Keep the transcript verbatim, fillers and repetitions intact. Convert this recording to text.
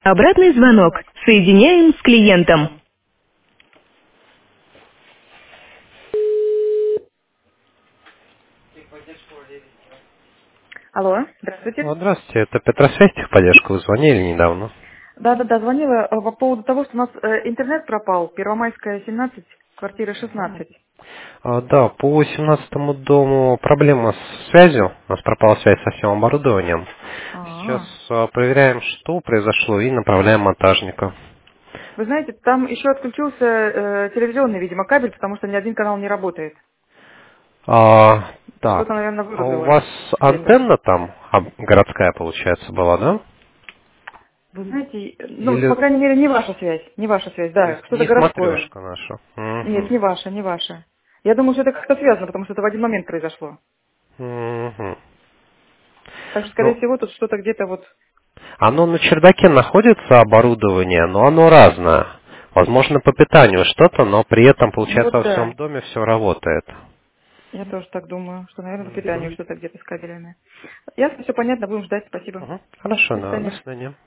Обратный звонок. Соединяем с клиентом. Алло, здравствуйте. Ну, здравствуйте, это Петросвязь техподдержка, вы звонили недавно. Да-да-да, звонила э, по поводу того, что у нас э, интернет пропал. Первомайская, семнадцать, квартира шестнадцать. А, да, по семнадцатому дому проблема с связью, у нас пропала связь со всем оборудованием. Сейчас А, а, проверяем, что произошло, и направляем монтажника. вы знаете, там еще отключился э, телевизионный, видимо, кабель, потому что ни один канал не работает. А, так, Что-то, наверное, а у вырубило вас где-то. антенна там а, городская, получается, была, да? Вы знаете, э, ну, по Или крайней мере, не ваша связь. Не ваша связь, то да, есть что-то не городское. смотрешка наша? Нет, Мгм. не ваша, не ваша. Я думаю, что это как-то связано, потому что это в один момент произошло. Мгм. Так что, скорее Ну, всего, тут что-то где-то вот... оно на чердаке находится оборудование, но оно разное. Возможно, по питанию что-то, но при этом, Ну получается, вот во всем да, доме все работает. я тоже так думаю, что, наверное, по питанию Мгм. что-то где-то с кабелями. Ясно, все понятно, будем ждать, спасибо. Мгм. Хорошо, До да. До свидания. свидания.